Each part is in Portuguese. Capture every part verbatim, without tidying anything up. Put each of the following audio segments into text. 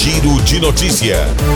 Giro de Notícia.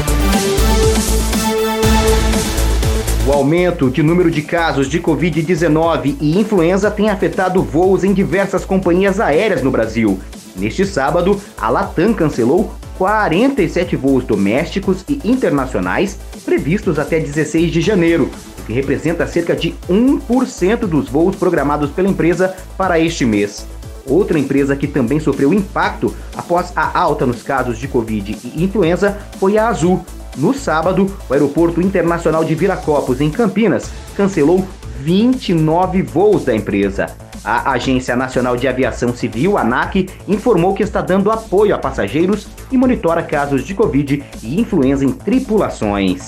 O aumento de número de casos de covid dezenove e influenza tem afetado voos em diversas companhias aéreas no Brasil. Neste sábado, a Latam cancelou quarenta e sete voos domésticos e internacionais previstos até dezesseis de janeiro, o que representa cerca de um por cento dos voos programados pela empresa para este mês. Outra empresa que também sofreu impacto após a alta nos casos de Covid e influenza foi a Azul. No sábado, o Aeroporto Internacional de Viracopos, em Campinas, cancelou vinte e nove voos da empresa. A Agência Nacional de Aviação Civil, ANAC, informou que está dando apoio a passageiros e monitora casos de Covid e influenza em tripulações.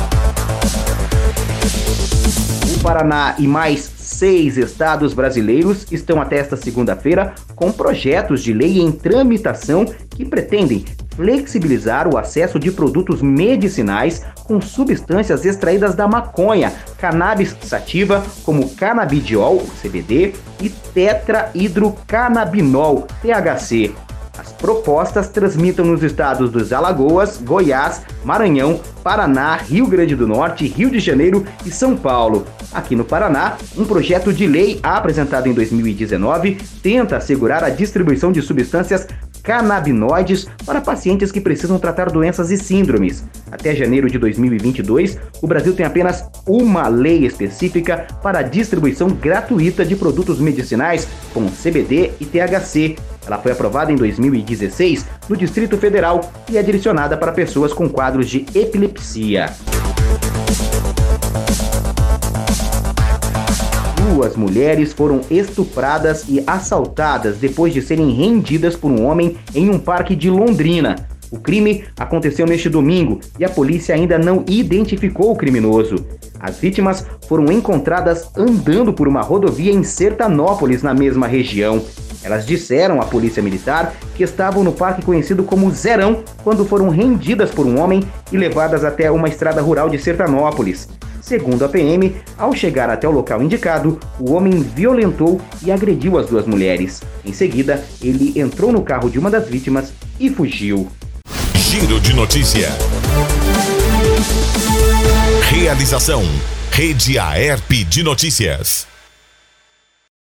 O Paraná e mais seis estados brasileiros estão até esta segunda-feira com projetos de lei em tramitação que pretendem flexibilizar o acesso de produtos medicinais com substâncias extraídas da maconha, cannabis sativa, como canabidiol, C B D, e tetrahidrocannabinol, T H C. As propostas tramitam nos estados dos Alagoas, Goiás, Maranhão, Paraná, Rio Grande do Norte, Rio de Janeiro e São Paulo. Aqui no Paraná, um projeto de lei apresentado em dois mil e dezenove tenta assegurar a distribuição de substâncias canabinoides para pacientes que precisam tratar doenças e síndromes. Até janeiro de dois mil e vinte e dois, o Brasil tem apenas uma lei específica para a distribuição gratuita de produtos medicinais com C B D e T H C. Ela foi aprovada em dois mil e dezesseis no Distrito Federal e é direcionada para pessoas com quadros de epilepsia. Duas mulheres foram estupradas e assaltadas depois de serem rendidas por um homem em um parque de Londrina. O crime aconteceu neste domingo e a polícia ainda não identificou o criminoso. As vítimas foram encontradas andando por uma rodovia em Sertanópolis, na mesma região. Elas disseram à polícia militar que estavam no parque conhecido como Zerão quando foram rendidas por um homem e levadas até uma estrada rural de Sertanópolis. Segundo a P M, ao chegar até o local indicado, o homem violentou e agrediu as duas mulheres. Em seguida, ele entrou no carro de uma das vítimas e fugiu. Giro de Notícia. Realização: Rede Aerp de Notícias.